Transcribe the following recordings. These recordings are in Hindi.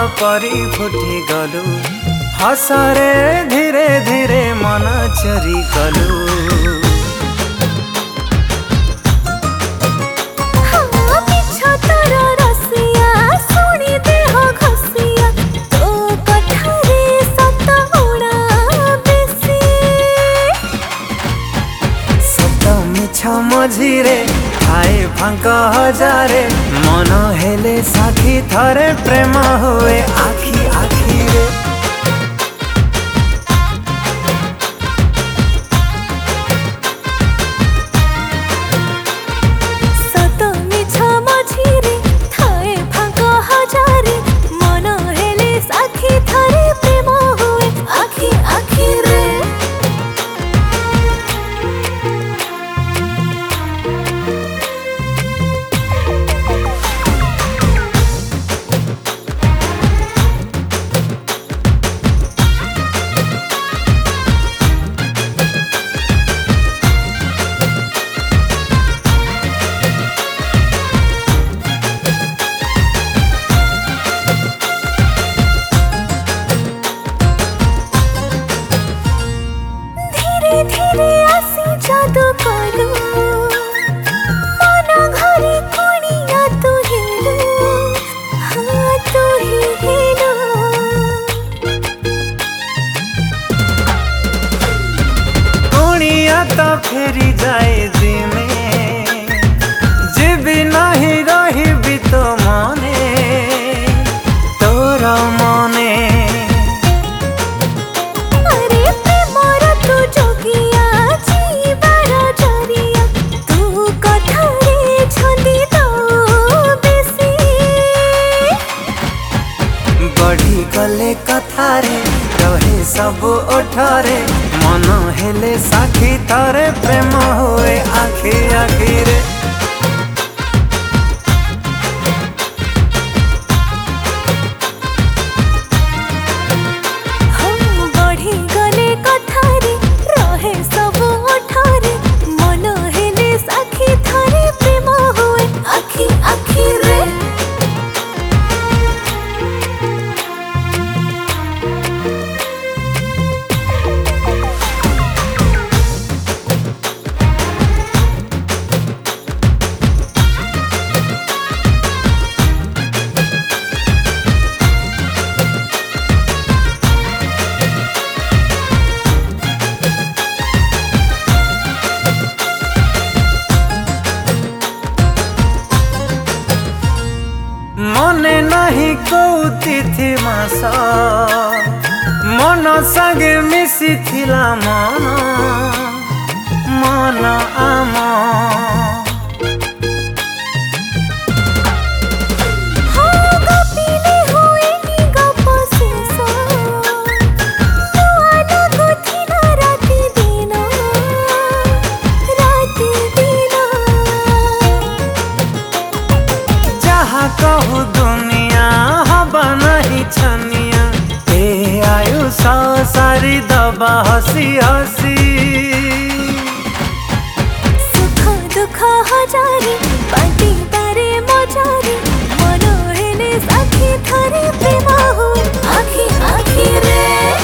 परी फुटी गलु हसरे धीरे धीरे मन चोरी कलु। मझिरे थाए फांक हजारे मन हेले साखी थरे प्रेम हुए आखि आखि रे। सत मिछ मझिरे थाए फांक हजारे मन हेले साखी थरे प्रेम हुए आखि आखि रे। धीरे आसी जादू कलु मन घरे कुणिया तू हेलु हाँ तू ही हेलु। कुणिया तो फेरी जाए दिने जीवी नहीं रही तो मने तोर मने। बढ़ी गले कथारे रहे सब ओठरे मन हेले साखी थरे प्रेम हुए आखि आखि रे। बढ़ी गले कथारे रहे सब ओठरे मन हेले साखी थरे प्रेम हुए आखि आखि रे। मने नहीं कोउ तिथि मास मन संगे मिसी थिला मन मन आम। कहू दुनिया हवा नहीं छनिया ए आयु सारी दबा हसी हसी। सुख दुख हजारे बाटी तारे मजारे मन हेले साखी थरे प्रेम हुए आखि आखि रे।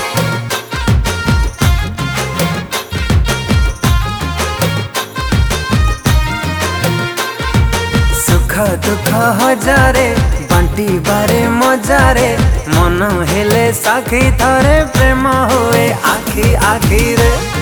सुख दुख हजारे बांटी बारे मजारे मन हेले साखी थरे प्रेम हुए आखि आखि रे।